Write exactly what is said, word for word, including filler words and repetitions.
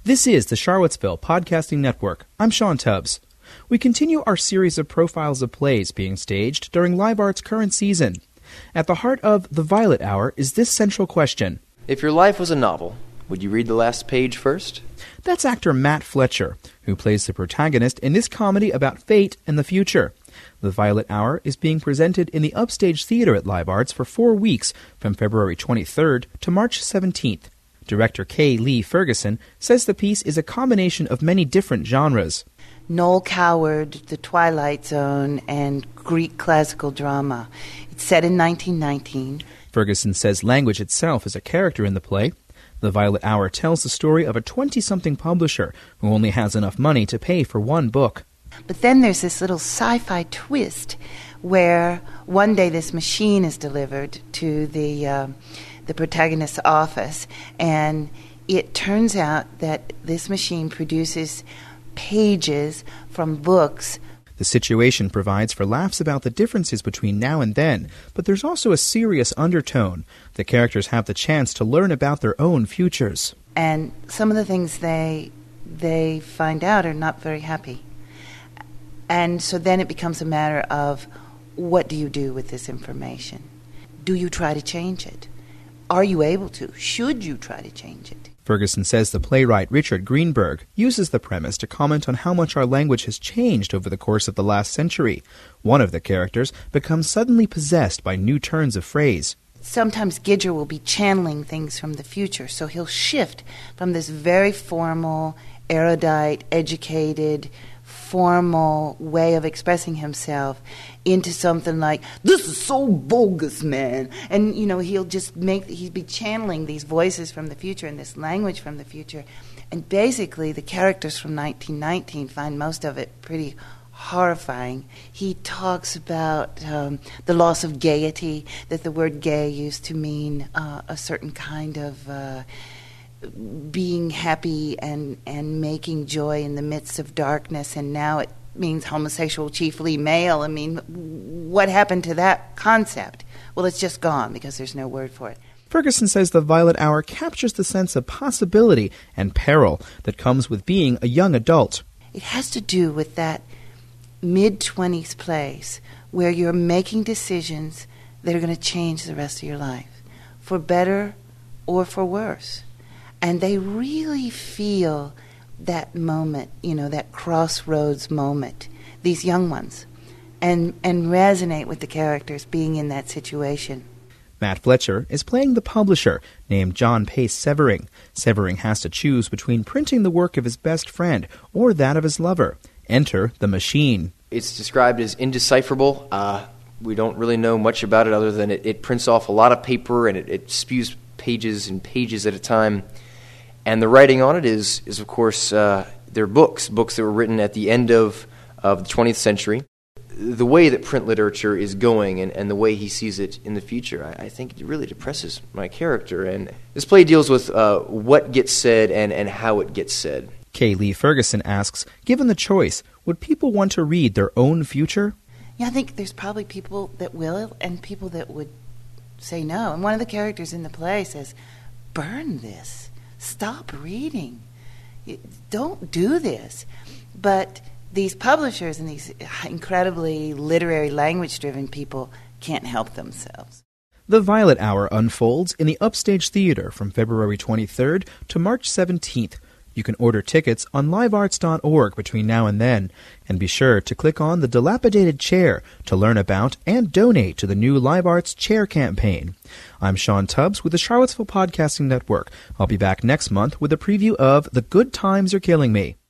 This is the Charlottesville Podcasting Network. I'm Sean Tubbs. We continue our series of profiles of plays being staged during Live Art's current season. At the heart of The Violet Hour is this central question. If your life was a novel, would you read the last page first? That's actor Matt Fletcher, who plays the protagonist in this comedy about fate and the future. The Violet Hour is being presented in the Upstage Theater at Live Arts for four weeks, from February twenty-third to March seventeenth. Director Kay Lee Ferguson says the piece is a combination of many different genres. Noel Coward, The Twilight Zone, and Greek classical drama. It's set in nineteen nineteen. Ferguson says language itself is a character in the play. The Violet Hour tells the story of a twenty-something publisher who only has enough money to pay for one book. But then there's this little sci-fi twist where one day this machine is delivered to the uh, the protagonist's office, and it turns out that this machine produces pages from books. The situation provides for laughs about the differences between now and then, but there's also a serious undertone. The characters have the chance to learn about their own futures. And some of the things they they find out are not very happy. And so then it becomes a matter of, what do you do with this information? Do you try to change it? Are you able to? Should you try to change it? Ferguson says the playwright Richard Greenberg uses the premise to comment on how much our language has changed over the course of the last century. One of the characters becomes suddenly possessed by new turns of phrase. Sometimes Gidger will be channeling things from the future, so he'll shift from this very formal, erudite, educated, formal way of expressing himself into something like, this is so bogus, man. And, you know, he'll just make, he'd be channeling these voices from the future and this language from the future. And basically, the characters from nineteen nineteen find most of it pretty horrifying. He talks about um, the loss of gaiety, that the word gay used to mean uh, a certain kind of uh, being happy and, and making joy in the midst of darkness, and now it means homosexual, chiefly male. I mean, what happened to that concept? Well, it's just gone because there's no word for it. Ferguson says the Violet Hour captures the sense of possibility and peril that comes with being a young adult. It has to do with that mid-twenties place where you're making decisions that are going to change the rest of your life, for better or for worse. And they really feel that moment, you know, that crossroads moment, these young ones, and and resonate with the characters being in that situation. Matt Fletcher is playing the publisher, named John Pace Severing. Severing has to choose between printing the work of his best friend or that of his lover. Enter the machine. It's described as indecipherable. Uh, we don't really know much about it other than it, it prints off a lot of paper and it, it spews pages and pages at a time. And the writing on it is, is of course, uh, they're books, books that were written at the end of, of the twentieth century. The way that print literature is going and, and the way he sees it in the future, I, I think it really depresses my character. And this play deals with uh, what gets said and, and how it gets said. Kay Lee Ferguson asks, given the choice, would people want to read their own future? Yeah, I think there's probably people that will and people that would say no. And one of the characters in the play says, burn this. Stop reading. Don't do this. But these publishers and these incredibly literary language-driven people can't help themselves. The Violet Hour unfolds in the Upstage Theater from February twenty-third to March seventeenth. You can order tickets on live arts dot org between now and then, and be sure to click on the dilapidated chair to learn about and donate to the new Live Arts Chair campaign. I'm Sean Tubbs with the Charlottesville Podcasting Network. I'll be back next month with a preview of The Good Times Are Killing Me.